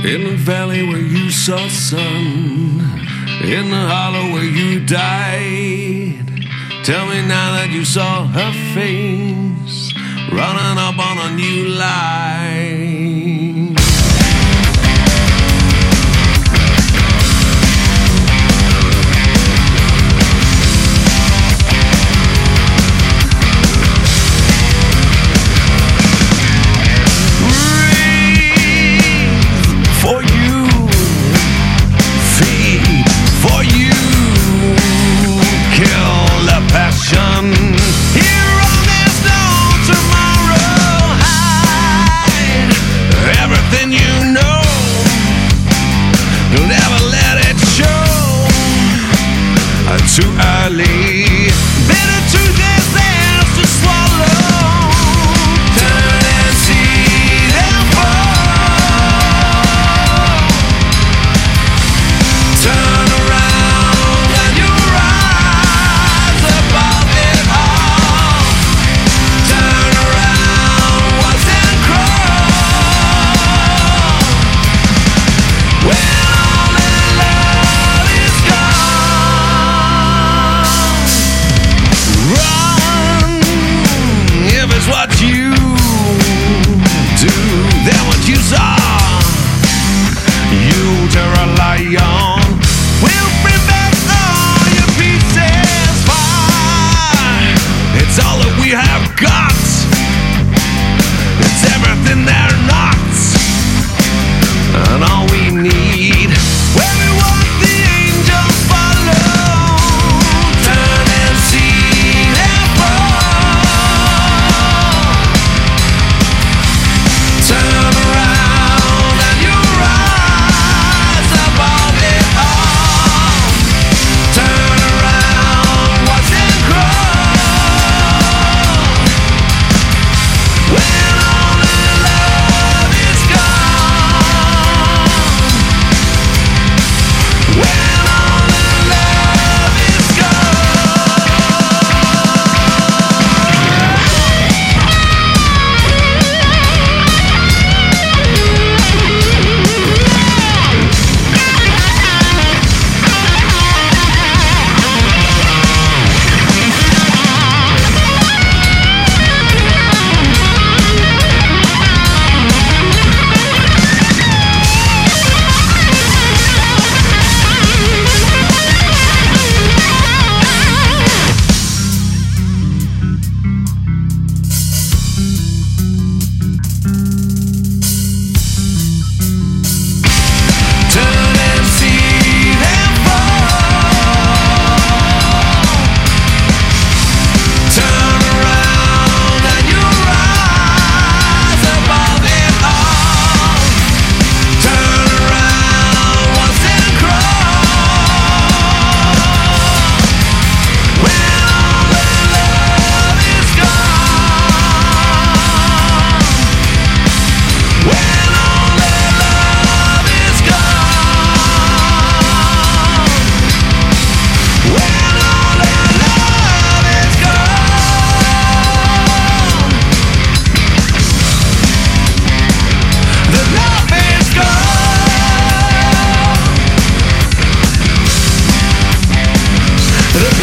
In the valley where you saw sun, in the hollow where you died. Tell me now that you saw her face, running up on a new line. Too early. Bitter truth is theirs to swallow. Turn and see them fall. Turn around and you rise above it all. Turn around once and crawl. When all in love is gone. Run, if it's what you do, then what you saw, you to rely on, will bring back all your pieces. Fine, it's all that we have got, it's everything they're not, and all we need. When we walk, the angels follow. Turn and see them fall. Turn around and you rise above it all. Turn around, watch and crawl. When all in love is gone. When all in love is turn and see them fall. Turn around and you rise above it all. Turn around once and crawl. When all in love is gone. When all in love is gone. When all in love is gone. The love is gone. The